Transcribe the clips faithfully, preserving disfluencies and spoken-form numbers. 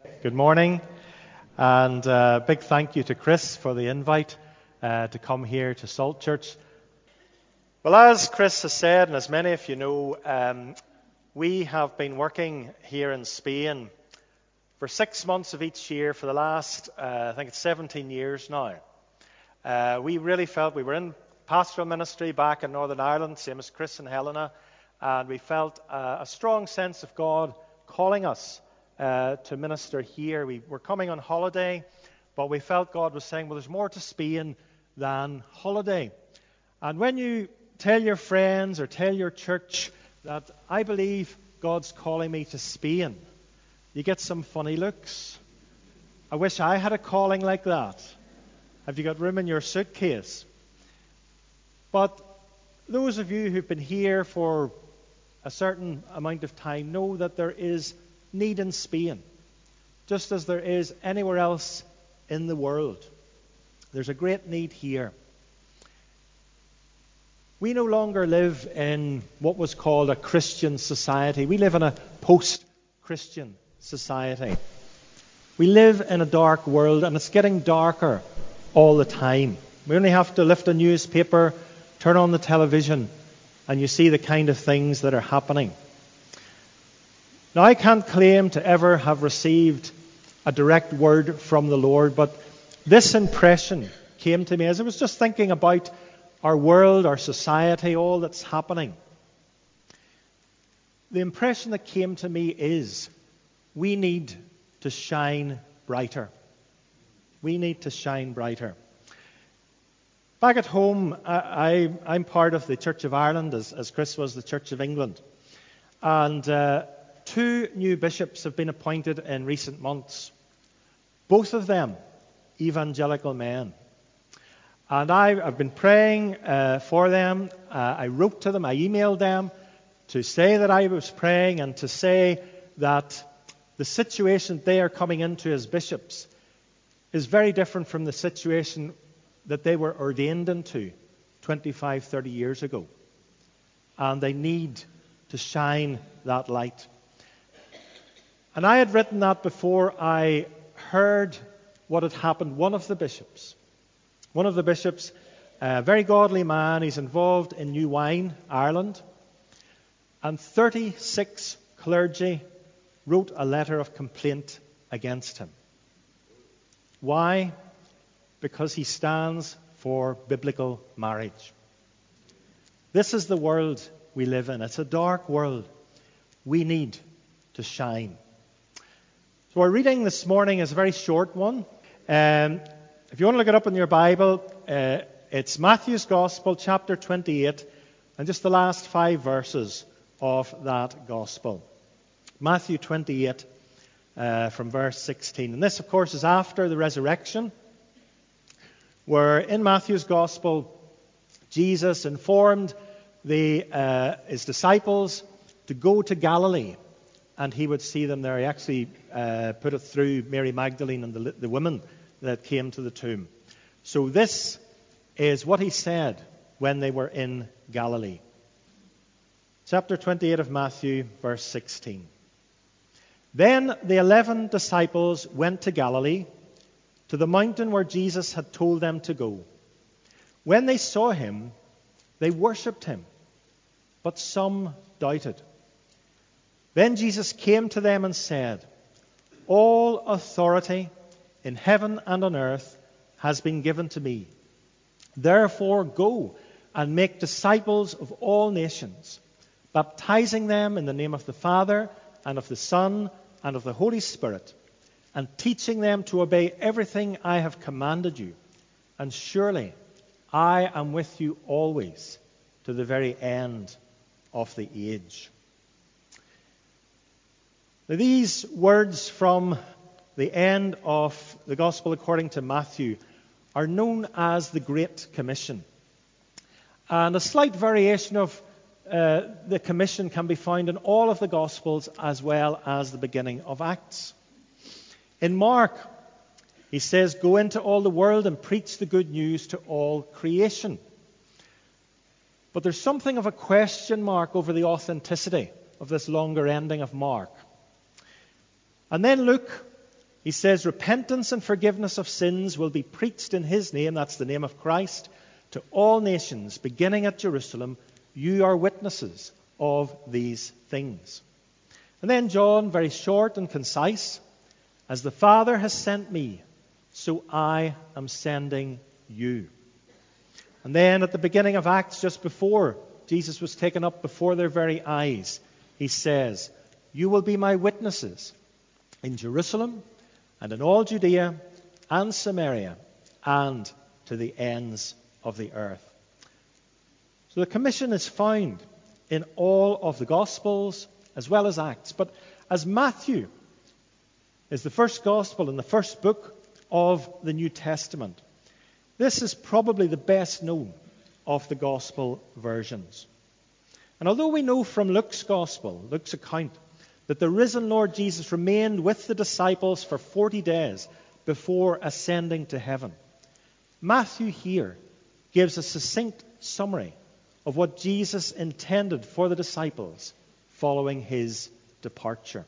Good morning, and uh, big thank you to Chris for the invite uh, to come here to Salt Church. Well, as Chris has said, and as many of you know, um, we have been working here in Spain for six months of each year for the last, uh, I think it's seventeen years now. Uh, we really felt we were in pastoral ministry back in Northern Ireland, same as Chris and Helena, and we felt uh, a strong sense of God calling us uh, to minister here. We were coming on holiday, but we felt God was saying, well, there's more to Spain than holiday. And when you tell your friends or tell your church that I believe God's calling me to Spain, you get some funny looks. I wish I had a calling like that. Have you got room in your suitcase? But those of you who've been here for a certain amount of time know that there is need in Spain, just as there is anywhere else in the world. There's a great need here. We no longer live in what was called a Christian society. We live in a post-Christian society. We live in a dark world, and it's getting darker all the time. We only have to lift a newspaper, turn on the television, and you see the kind of things that are happening. Now, I can't claim to ever have received a direct word from the Lord, but this impression came to me as I was just thinking about our world, our society, all that's happening. The impression that came to me is we need to shine brighter. We need to shine brighter. Back at home, I, I, I'm part of the Church of Ireland, as, as Chris was the Church of England. And uh, two new bishops have been appointed in recent months. Both of them evangelical men. And I, I've been praying uh, for them. Uh, I wrote to them, I emailed them to say that I was praying and to say that the situation they are coming into as bishops is very different from the situation that they were ordained into twenty-five, thirty years ago. And they need to shine that light. And I had written that before I heard what had happened. One of the bishops, one of the bishops, a very godly man, he's involved in New Wine, Ireland, and thirty-six clergy wrote a letter of complaint against him. Why? Because he stands for biblical marriage. This is the world we live in. It's a dark world. We need to shine. So our reading this morning is a very short one. Um, if you want to look it up in your Bible, uh, it's Matthew's Gospel, chapter twenty-eight, and just the last five verses of that Gospel. Matthew twenty-eight, uh, from verse sixteen. And this, of course, is after the resurrection, where in Matthew's Gospel, Jesus informed the, uh, his disciples to go to Galilee, and he would see them there. He actually uh, put it through Mary Magdalene and the, the women that came to the tomb. So this is what he said when they were in Galilee. Chapter twenty-eight of Matthew, verse sixteen. Then the eleven disciples went to Galilee, to the mountain where Jesus had told them to go. When they saw him, they worshipped him, but some doubted. Then Jesus came to them and said, "All authority in heaven and on earth has been given to me. Therefore go and make disciples of all nations, baptizing them in the name of the Father and of the Son and of the Holy Spirit, and teaching them to obey everything I have commanded you. And surely I am with you always to the very end of the age." Now, these words from the end of the Gospel according to Matthew are known as the Great Commission. And a slight variation of uh, the Commission can be found in all of the Gospels as well as the beginning of Acts. In Mark, he says, "Go into all the world and preach the good news to all creation." But there's something of a question mark over the authenticity of this longer ending of Mark. And then Luke He says, repentance and forgiveness of sins will be preached in his name, that's the name of Christ, to all nations, beginning at Jerusalem. You are witnesses of these things. And then John, very short and concise, as the Father has sent me, so I am sending you. And then at the beginning of Acts, just before Jesus was taken up before their very eyes, he says, you will be my witnesses in Jerusalem and in all Judea and Samaria and to the ends of the earth. So the commission is found in all of the Gospels as well as Acts. But as Matthew is the first Gospel and the first book of the New Testament, this is probably the best known of the Gospel versions. And although we know from Luke's Gospel, Luke's account, that the risen Lord Jesus remained with the disciples for forty days before ascending to heaven, Matthew here gives a succinct summary of what Jesus intended for the disciples following his departure.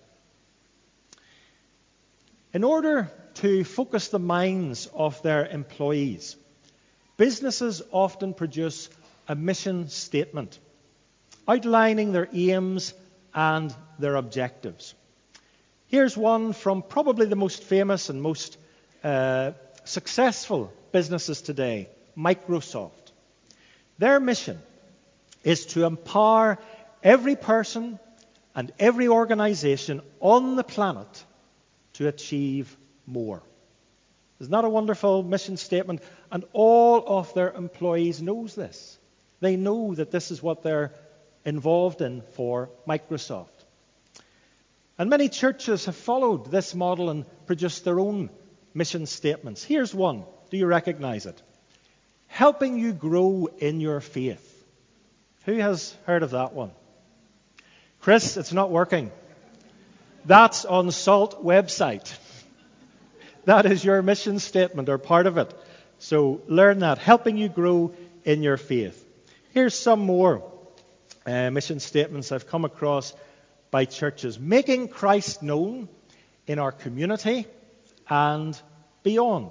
In order to focus the minds of their employees, businesses often produce a mission statement outlining their aims and their objectives. Here's one from probably the most famous and most uh, successful businesses today, Microsoft. Their mission is to empower every person and every organization on the planet to achieve more. Isn't that a wonderful mission statement? And all of their employees knows this. They know that this is what they're involved in for Microsoft. And many churches have followed this model and produced their own mission statements. Here's one. Do you recognize it? Helping you grow in your faith. Who has heard of that one? Chris, it's not working. That's on SALT website. That is your mission statement or part of it. So learn that. Helping you grow in your faith. Here's some more uh, mission statements I've come across by churches. Making Christ known in our community and beyond.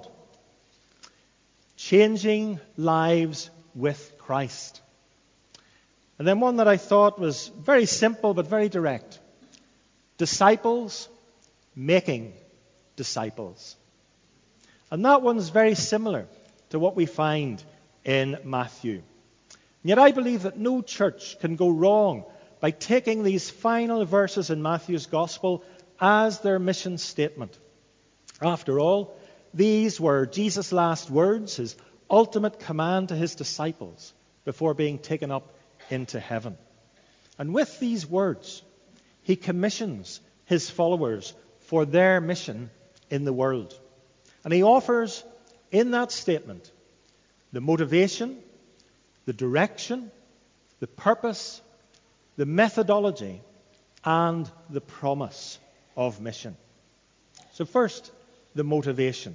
Changing lives with Christ. And then one that I thought was very simple but very direct. Disciples making disciples. And that one's very similar to what we find in Matthew. And yet I believe that no church can go wrong by taking these final verses in Matthew's Gospel as their mission statement. After all, these were Jesus' last words, his ultimate command to his disciples before being taken up into heaven. And with these words, he commissions his followers for their mission in the world. And he offers in that statement the motivation, the direction, the purpose, the methodology, and the promise of mission. So first, the motivation.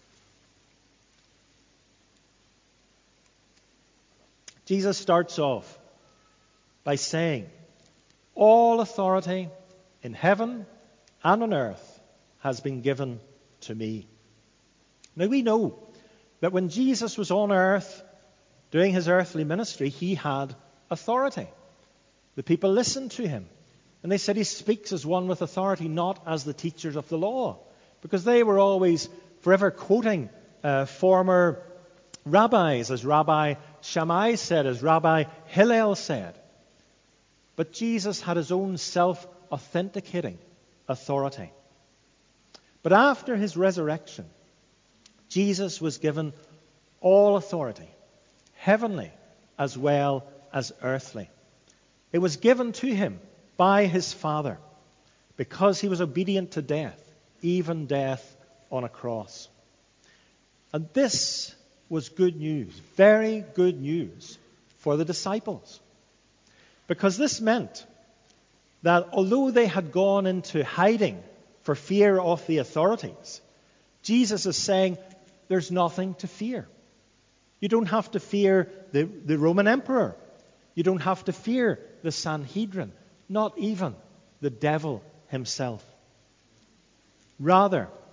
Jesus starts off by saying, all authority in heaven and on earth has been given to me. Now we know that when Jesus was on earth doing his earthly ministry, he had authority. The people listened to him. And they said he speaks as one with authority, not as the teachers of the law. Because they were always forever quoting uh, former rabbis, as Rabbi Shammai said, as Rabbi Hillel said. But Jesus had his own self-authenticating authority. But after his resurrection, Jesus was given all authority, heavenly as well as earthly. It was given to him by his Father because he was obedient to death, even death on a cross. And this was good news, very good news for the disciples. Because this meant that although they had gone into hiding for fear of the authorities, Jesus is saying there's nothing to fear. You don't have to fear the, the Roman emperor. You don't have to fear the Sanhedrin, not even the devil himself. Rather,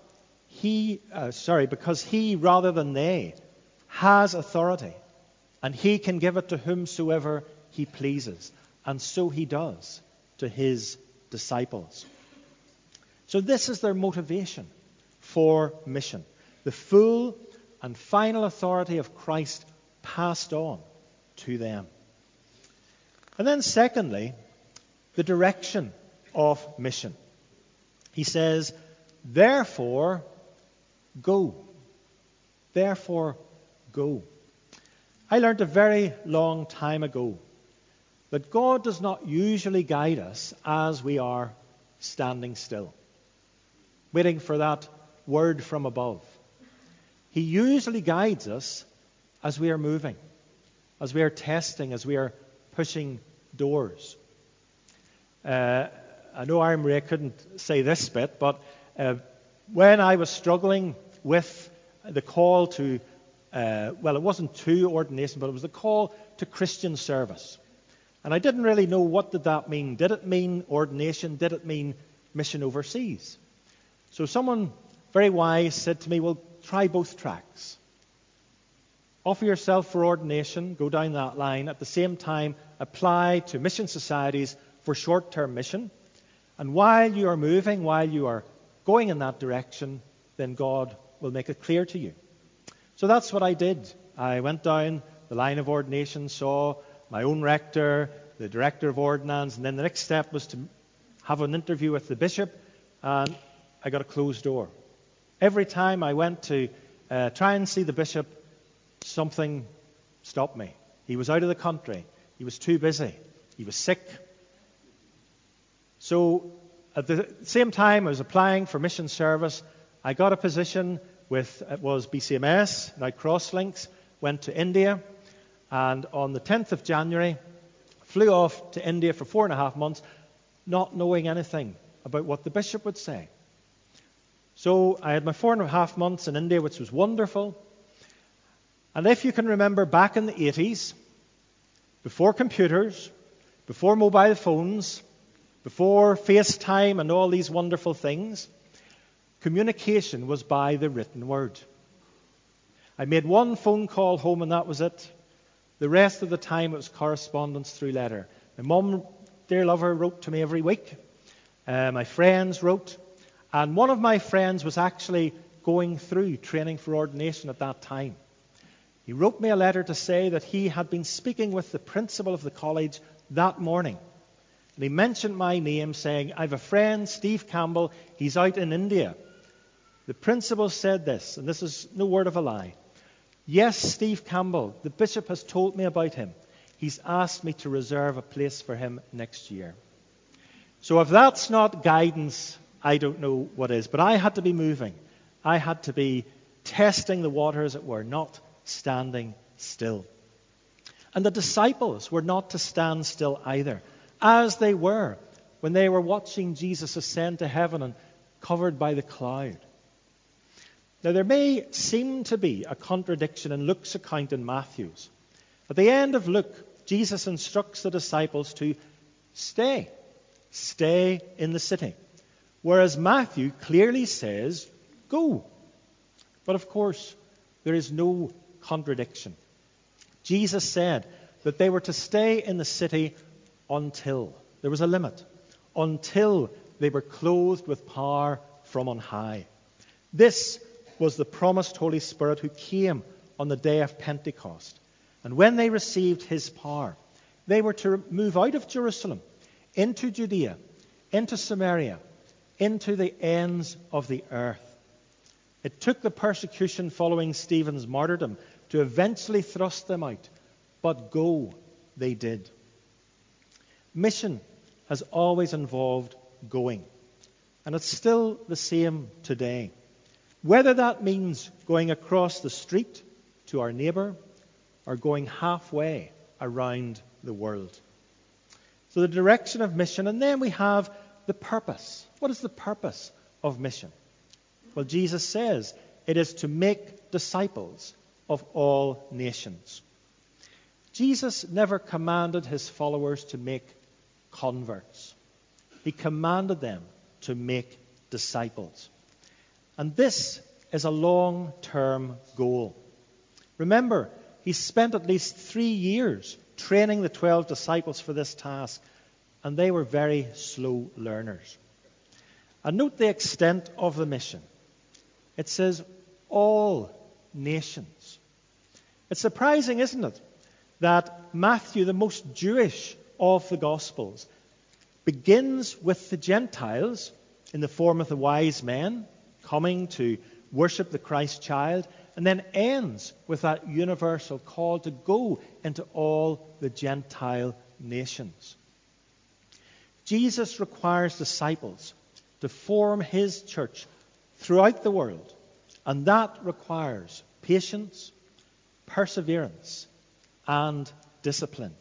he, uh, sorry, because he rather than they has authority, and he can give it to whomsoever he pleases, and so he does to his disciples. So this is their motivation for mission, the full and final authority of Christ passed on to them. And then secondly, the direction of mission. He says, therefore, go. Therefore, go. I learned a very long time ago that God does not usually guide us as we are standing still, waiting for that word from above. He usually guides us as we are moving, as we are testing, as we are pushing doors. Uh, I know Aaron Ray couldn't say this bit, but uh, when I was struggling with the call to, uh, well, it wasn't to ordination, but it was the call to Christian service. And I didn't really know what did that mean. Did it mean ordination? Did it mean mission overseas? So someone very wise said to me, well, try both tracks. Offer yourself for ordination, go down that line. At the same time, apply to mission societies for short-term mission. And while you are moving, while you are going in that direction, then God will make it clear to you. So that's what I did. I went down the line of ordination, saw my own rector, the director of ordinance, and then the next step was to have an interview with the bishop, and I got a closed door. Every time I went to uh, try and see the bishop, something stopped me. He was out of the country. He was too busy. He was sick. So at the same time I was applying for mission service, I got a position with, it was B C M S, now Crosslinks, went to India, and on the tenth of January, flew off to India for four and a half months, not knowing anything about what the bishop would say. So I had my four and a half months in India, which was wonderful. And if you can remember back in the eighties, before computers, before mobile phones, before FaceTime and all these wonderful things, communication was by the written word. I made one phone call home and that was it. The rest of the time it was correspondence through letter. My mum, dear lover, wrote to me every week. Uh, my friends wrote. And one of my friends was actually going through training for ordination at that time. He wrote me a letter to say that he had been speaking with the principal of the college that morning. And he mentioned my name, saying, I have a friend, Steve Campbell, he's out in India. The principal said this, and this is no word of a lie. Yes, Steve Campbell, the bishop has told me about him. He's asked me to reserve a place for him next year. So if that's not guidance, I don't know what is. But I had to be moving. I had to be testing the water, as it were, not standing still. And the disciples were not to stand still either, as they were when they were watching Jesus ascend to heaven and covered by the cloud. Now, there may seem to be a contradiction in Luke's account and Matthew's. At the end of Luke, Jesus instructs the disciples to stay, stay in the city, whereas Matthew clearly says, go. But of course, there is no contradiction. Jesus said that they were to stay in the city until, there was a limit, until they were clothed with power from on high. This was the promised Holy Spirit who came on the day of Pentecost. And when they received his power, they were to move out of Jerusalem into Judea, into Samaria, into the ends of the earth. It took the persecution following Stephen's martyrdom to eventually thrust them out, but go they did. Mission has always involved going, and it's still the same today. Whether that means going across the street to our neighbour or going halfway around the world. So the direction of mission, and then we have the purpose. What is the purpose of mission? Well, Jesus says it is to make disciples of all nations. Jesus never commanded his followers to make converts. He commanded them to make disciples. And this is a long-term goal. Remember, he spent at least three years training the twelve disciples for this task, and they were very slow learners. And note the extent of the mission. It says all nations. It's surprising, isn't it, that Matthew, the most Jewish of the Gospels, begins with the Gentiles in the form of the wise men coming to worship the Christ child, and then ends with that universal call to go into all the Gentile nations. Jesus requires disciples to form his church throughout the world, and that requires patience, perseverance, and discipline.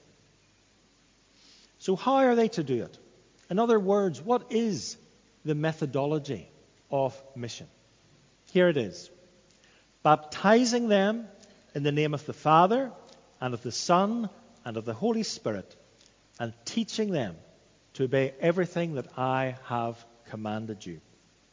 So how are they to do it? In other words, what is the methodology of mission? Here it is. Baptizing them in the name of the Father, and of the Son, and of the Holy Spirit, and teaching them to obey everything that I have commanded you.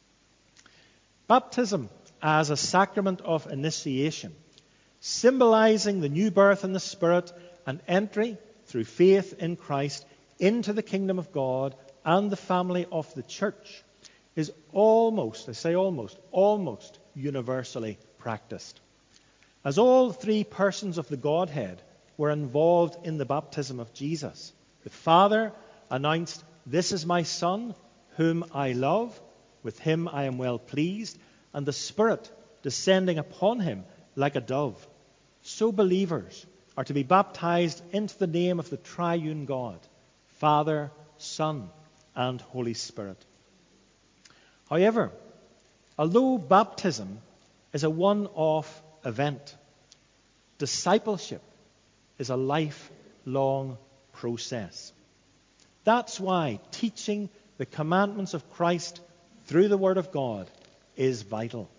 Baptism as a sacrament of initiation, symbolizing the new birth in the Spirit and entry through faith in Christ into the kingdom of God and the family of the church, is almost, I say almost, almost universally practiced. As all three persons of the Godhead were involved in the baptism of Jesus, the Father announced, "This is my Son, whom I love. With him I am well pleased," and the Spirit descending upon him like a dove. So believers are to be baptized into the name of the triune God, Father, Son, and Holy Spirit. However, although baptism is a one-off event, discipleship is a lifelong process. That's why teaching the commandments of Christ through the Word of God is vital.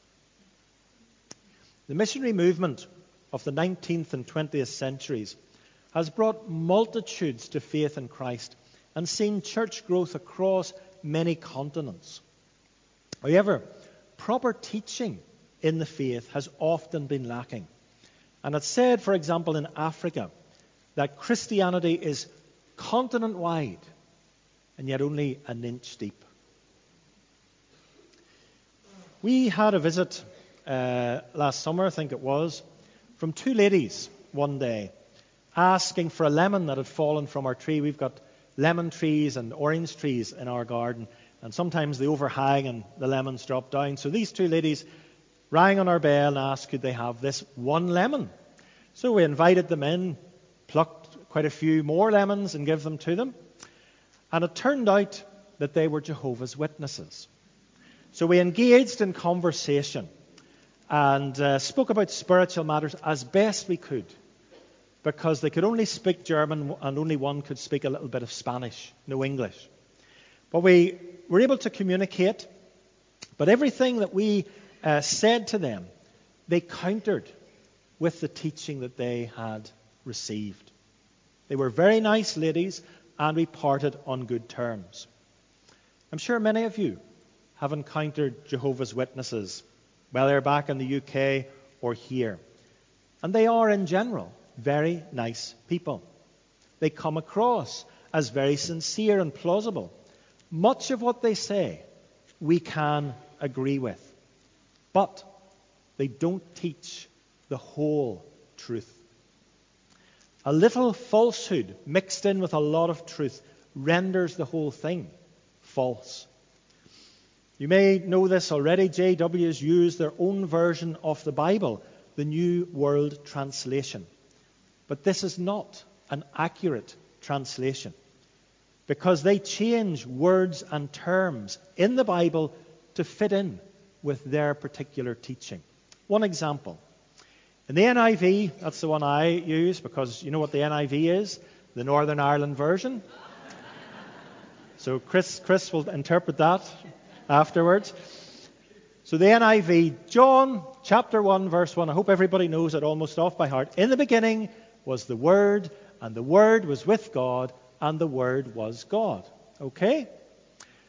The missionary movement of the nineteenth and twentieth centuries has brought multitudes to faith in Christ and seen church growth across many continents. However, proper teaching in the faith has often been lacking. And it's said, for example, in Africa, that Christianity is continent-wide and yet only an inch deep. We had a visit uh, last summer, I think it was, from two ladies one day asking for a lemon that had fallen from our tree. We've got lemon trees and orange trees in our garden, and sometimes they overhang and the lemons drop down. So these two ladies rang on our bell and asked could they have this one lemon. So we invited them in, plucked quite a few more lemons and gave them to them. And it turned out that they were Jehovah's Witnesses. So we engaged in conversation and uh, spoke about spiritual matters as best we could, because they could only speak German and only one could speak a little bit of Spanish, no English. But we were able to communicate, but everything that we uh, said to them, they countered with the teaching that they had received. They were very nice ladies, and we parted on good terms. I'm sure many of you have encountered Jehovah's Witnesses, whether back in the U K or here. And they are, in general, very nice people. They come across as very sincere and plausible. Much of what they say we can agree with. But they don't teach the whole truth. A little falsehood mixed in with a lot of truth renders the whole thing false. You may know this already. J W has used their own version of the Bible, the New World Translation. But this is not an accurate translation, because they change words and terms in the Bible to fit in with their particular teaching. One example. In the N I V, that's the one I use because you know what the N I V is? The Northern Ireland version. So Chris, Chris will interpret that afterwards. So the N I V, John chapter one, verse one. I hope everybody knows it almost off by heart. In the beginning was the Word, and the Word was with God, and the Word was God. Okay?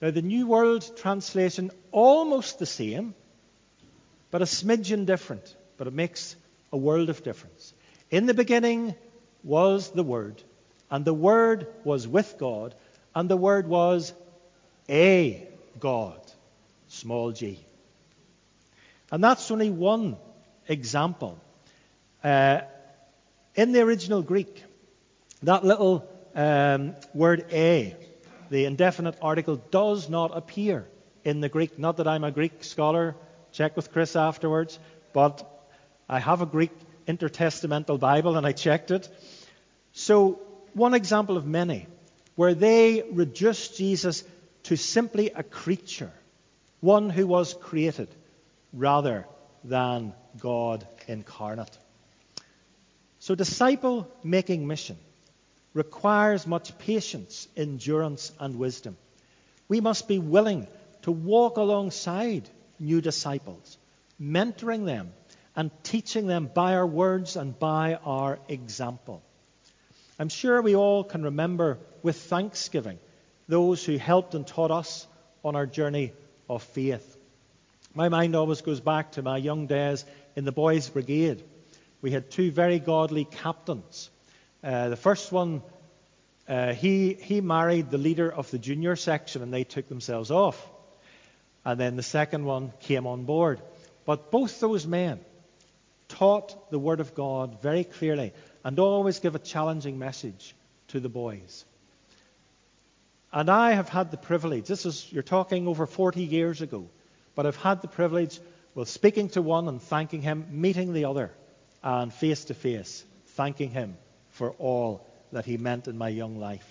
Now, the New World Translation, almost the same, but a smidgen different. But it makes a world of difference. In the beginning was the Word, and the Word was with God, and the Word was a God, small g. And that's only one example. Uh, in the original Greek, that little um, word a, the indefinite article, does not appear in the Greek. Not that I'm a Greek scholar, check with Chris afterwards, but I have a Greek intertestamental Bible and I checked it. So, one example of many where they reduced Jesus to simply a creature, one who was created, rather than God incarnate. So, disciple-making mission requires much patience, endurance, and wisdom. We must be willing to walk alongside new disciples, mentoring them and teaching them by our words and by our example. I'm sure we all can remember with thanksgiving those who helped and taught us on our journey of faith. My mind always goes back to my young days in the Boys' Brigade. We had two very godly captains. Uh, the first one, uh, he, he married the leader of the junior section and they took themselves off. And then the second one came on board. But both those men taught the Word of God very clearly and always give a challenging message to the boys. And I have had the privilege, this is, you're talking over forty years ago, but I've had the privilege of speaking to one and thanking him, meeting the other, and face to face, thanking him for all that he meant in my young life.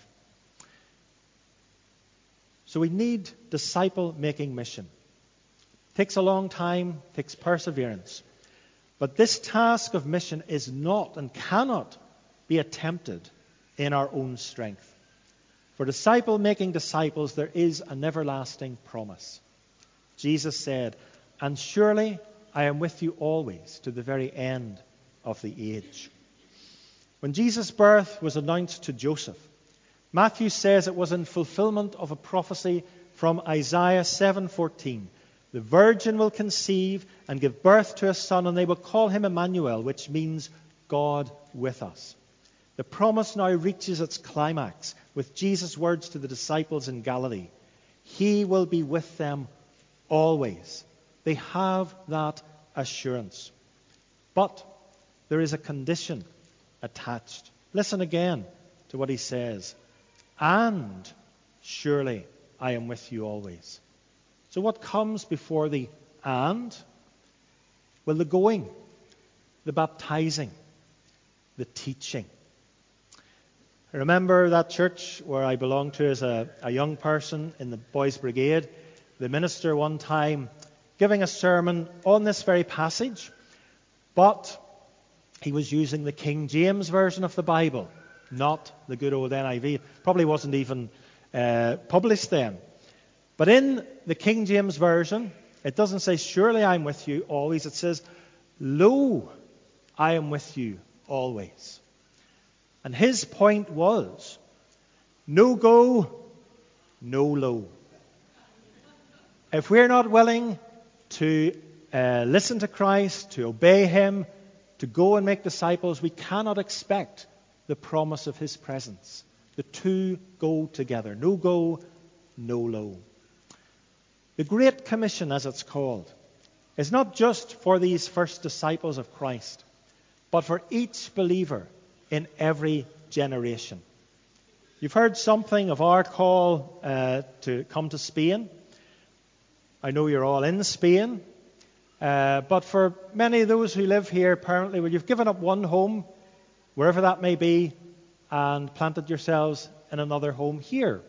So we need disciple-making mission. It takes a long time, takes perseverance. But this task of mission is not and cannot be attempted in our own strength. For disciple-making disciples, there is an everlasting promise. Jesus said, "And surely I am with you always to the very end of the age." When Jesus' birth was announced to Joseph, Matthew says it was in fulfillment of a prophecy from Isaiah seven fourteen. The virgin will conceive and give birth to a son, and they will call him Emmanuel, which means God with us. The promise now reaches its climax with Jesus' words to the disciples in Galilee. He will be with them always. They have that assurance. But there is a condition attached. Listen again to what he says. And surely I am with you always. So what comes before the and? Well, the going, the baptizing, the teaching. I remember that church where I belonged to as a, a young person in the Boys' Brigade. The minister one time giving a sermon on this very passage, but he was using the King James Version of the Bible, not the good old N I V. It probably wasn't even uh, published then. But in the King James Version, it doesn't say, "Surely I'm with you always." It says, "Lo, I am with you always." And his point was, no go, no lo. If we're not willing to uh, listen to Christ, to obey him, to go and make disciples, we cannot expect the promise of his presence. The two go together. No go, no lo. The Great Commission, as it's called, is not just for these first disciples of Christ, but for each believer in every generation. You've heard something of our call uh, to come to Spain. I know you're all in Spain, uh, but for many of those who live here, apparently, well, you've given up one home, wherever that may be, and planted yourselves in another home here.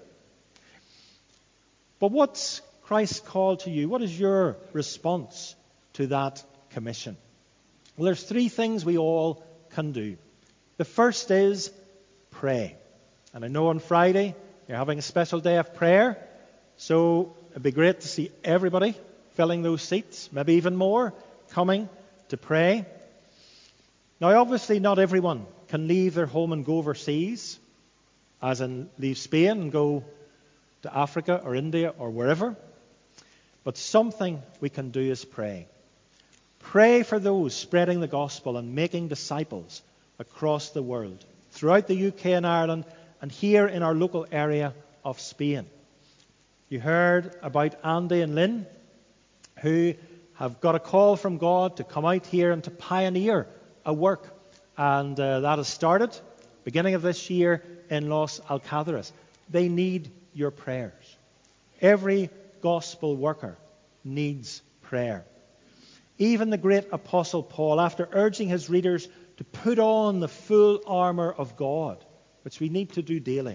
But what's Christ's call to you? What is your response to that commission? Well, there's three things we all can do. The first is pray. And I know on Friday you're having a special day of prayer, so it'd be great to see everybody filling those seats, maybe even more, coming to pray. Now, obviously, not everyone can leave their home and go overseas, as in leave Spain and go to Africa or India or wherever. But something we can do is pray. Pray for those spreading the gospel and making disciples across the world, throughout the U K and Ireland, and here in our local area of Spain. You heard about Andy and Lynn, who have got a call from God to come out here and to pioneer a work. And uh, that has started beginning of this year in Los Alcázares. They need your prayers. Every gospel worker needs prayer. Even the great Apostle Paul, after urging his readers to put on the full armor of God, which we need to do daily,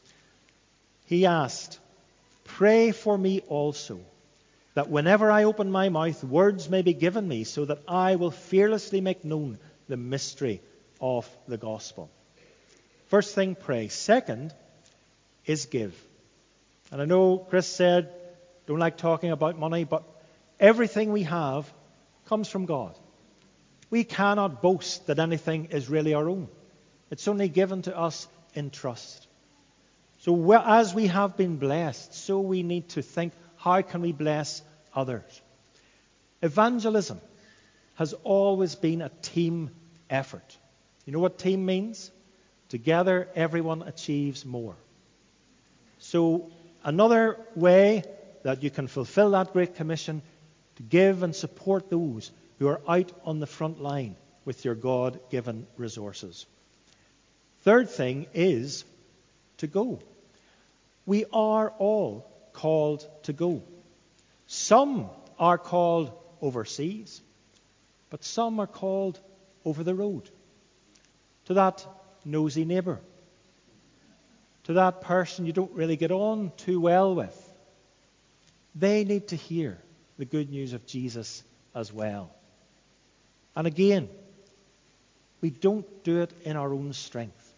he asked, "Pray for me also, that whenever I open my mouth, words may be given me, so that I will fearlessly make known the mystery of the gospel." First thing, pray. Second is give. And I know Chris said, don't like talking about money, but everything we have comes from God. We cannot boast that anything is really our own. It's only given to us in trust. So as we have been blessed, so we need to think, how can we bless others? Evangelism has always been a team effort. You know what team means? Together, everyone achieves more. So another way that you can fulfill that Great Commission, to give and support those who are out on the front line with your God-given resources. Third thing is to go. We are all called to go. Some are called overseas, but some are called over the road. To that nosy neighbour, to that person you don't really get on too well with. They need to hear the good news of Jesus as well. And again, we don't do it in our own strength,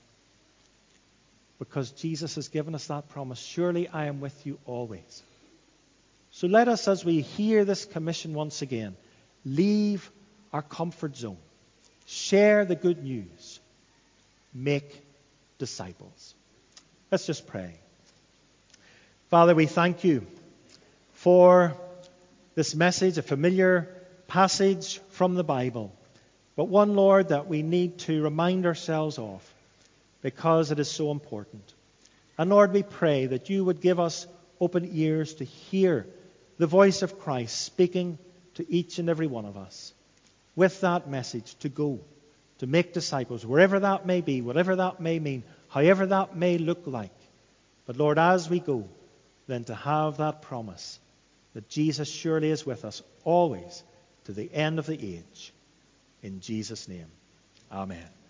because Jesus has given us that promise, surely I am with you always. So let us, as we hear this commission once again, leave our comfort zone, share the good news, make disciples. Let's just pray. Father, we thank you for this message, a familiar passage from the Bible, but one, Lord, that we need to remind ourselves of because it is so important. And Lord, we pray that you would give us open ears to hear the voice of Christ speaking to each and every one of us with that message to go, to make disciples, wherever that may be, whatever that may mean, however that may look like. But Lord, as we go, then to have that promise that Jesus surely is with us always to the end of the age. In Jesus' name, amen.